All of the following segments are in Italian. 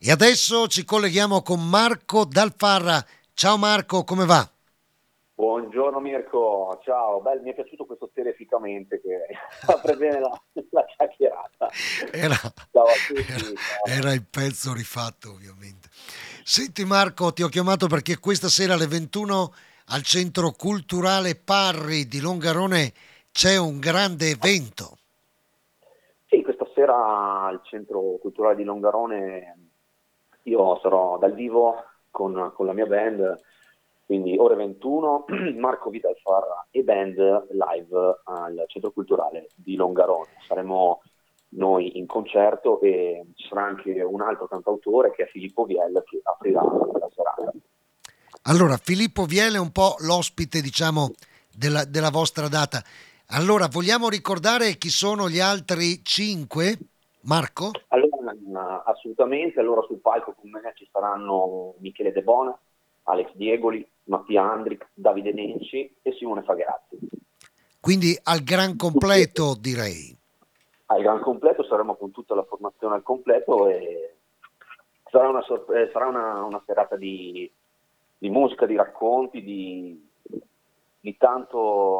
E adesso ci colleghiamo con Marco Dal Farra. Ciao Marco, come va? Buongiorno Mirko, ciao, mi è piaciuto questo terrificamente che apre bene la chiacchierata. Ciao a tutti. Era il pezzo rifatto ovviamente. Senti Marco, ti ho chiamato perché questa sera alle 21 al Centro Culturale Parri di Longarone c'è un grande evento. Sì, questa sera al Centro Culturale di Longarone io sarò dal vivo con la mia band. Quindi ore 21, Marco Vidal Farra e band live al Centro Culturale di Longarone. Saremo noi in concerto e ci sarà anche un altro cantautore che è Filippo Viel che aprirà la serata. Allora, Filippo Viel è un po' l'ospite, diciamo, della vostra data. Allora, vogliamo ricordare chi sono gli altri 5, Marco? Allora, assolutamente. Allora sul palco con me ci saranno Michele De Bona, Alex Diegoli, Mattia Andric, Davide Nenci e Simone Fagherazzi. Quindi al gran completo, direi. Al gran completo, saremo con tutta la formazione al completo e sarà una serata di musica, di racconti, di tante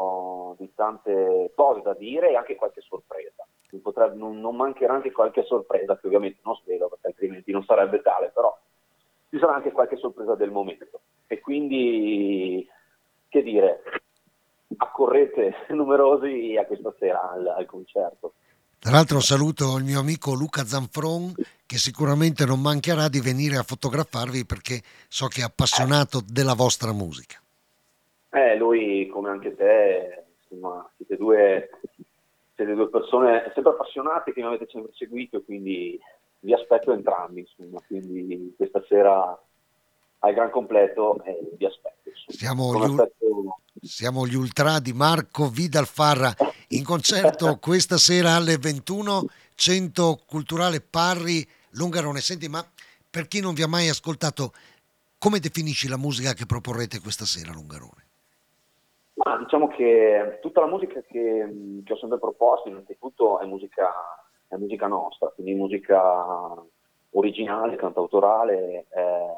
cose da dire e anche qualche sorpresa. Non mancherà anche qualche sorpresa che ovviamente non svelo perché altrimenti non sarebbe tale, però ci sarà anche qualche sorpresa del momento e quindi, che dire, accorrete numerosi a questa sera al concerto. Tra l'altro saluto il mio amico Luca Zanfron che sicuramente non mancherà di venire a fotografarvi perché so che è appassionato della vostra musica. Lui come anche te, insomma, siete due persone sempre appassionate che mi avete sempre seguito e quindi vi aspetto entrambi, insomma, quindi questa sera al gran completo vi aspetto. Siamo gli ultra di Marco Vidal Farra in concerto questa sera alle 21, Centro Culturale Parri, Longarone. Senti, ma per chi non vi ha mai ascoltato, come definisci la musica che proporrete questa sera a Longarone? Ma diciamo che tutta la musica che ho sempre proposto innanzitutto è musica nostra, quindi musica originale, cantautorale,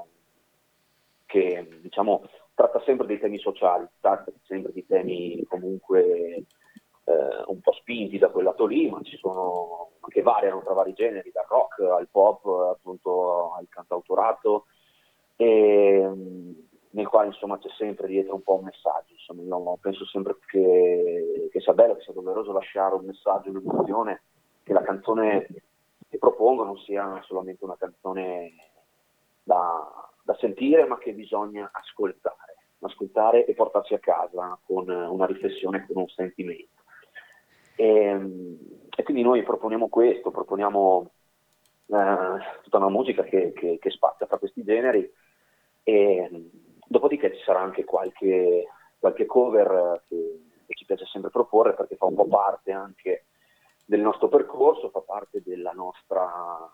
che diciamo tratta sempre dei temi sociali, tratta sempre di temi comunque un po' spinti da quel lato lì, ma che variano tra vari generi, dal rock al pop, appunto al cantautorato, e nel quale insomma c'è sempre dietro un po' un messaggio. Insomma, io penso sempre che sia bello, che sia doveroso lasciare un messaggio, un'emozione, che la canzone che propongo non sia solamente una canzone da sentire, ma che bisogna ascoltare e portarsi a casa con una riflessione, con un sentimento. E quindi noi proponiamo questo, proponiamo tutta una musica che spazia tra questi generi e dopodiché ci sarà anche qualche cover che ci piace sempre proporre perché fa un po' parte anche del nostro percorso, fa parte della nostra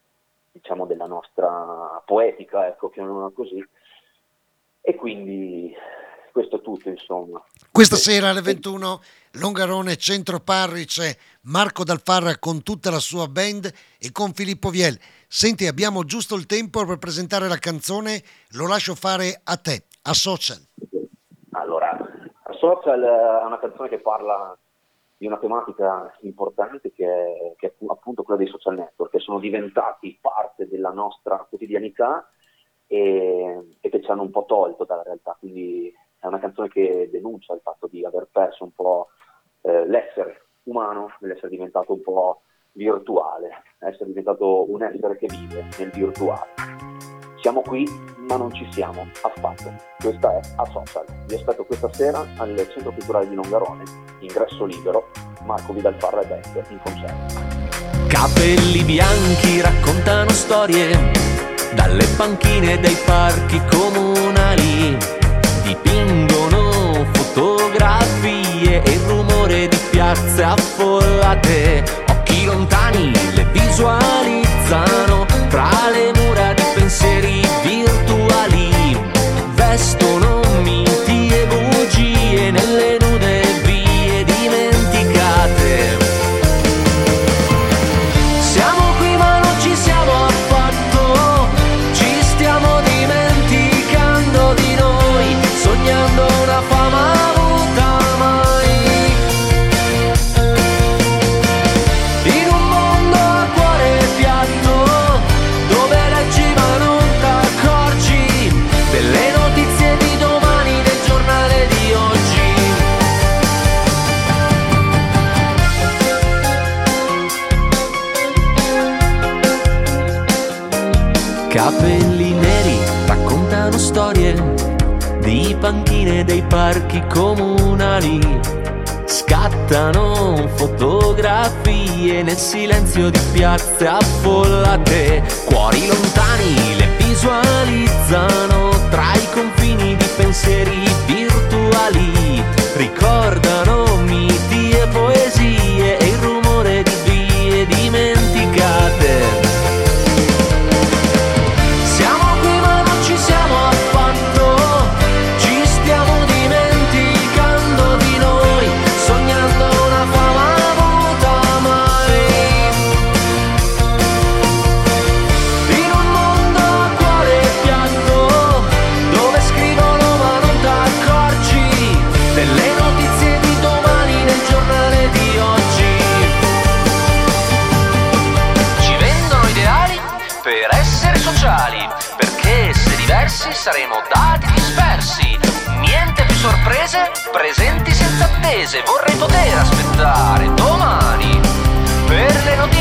poetica, ecco, chiamiamola così, e quindi questo è tutto, insomma. Questa sera alle 21 Longarone, Centro Parri, c'è Marco Dal Farra con tutta la sua band e con Filippo Viel. Senti, abbiamo giusto il tempo per presentare la canzone, lo lascio fare a te, a Social. Allora, a Social è una canzone che parla di una tematica importante che è appunto quella dei social network, che sono diventati parte della nostra quotidianità e che ci hanno un po' tolto dalla realtà, quindi è una canzone che denuncia il fatto di aver perso un po' l'essere umano, nell'essere diventato un po' virtuale, essere diventato un essere che vive nel virtuale. Siamo qui ma non ci siamo affatto. Questa è A Social. Vi aspetto questa sera al Centro Culturale di Longarone, ingresso libero, Marco Vidal Farra e band in concerto. Capelli bianchi raccontano storie dalle panchine dei parchi comunali, dipingono fotografie e il rumore di piazze affollate, occhi lontani le visualizzano tra le mura di pensieri virtuali, vestono miti e bugie nelle nude vie dimenticate. Siamo qui ma non ci siamo affatto, Capelli neri raccontano storie di panchine dei parchi comunali. Scattano fotografie nel silenzio di piazze affollate. Cuori lontani le visualizzano tra i confini di pensieri virtuali. Ricordano miti e poesie e il rumore di vie dimenticate. Perché se diversi saremo dati dispersi. Niente più sorprese, presenti senza attese. Vorrei poter aspettare domani per le notizie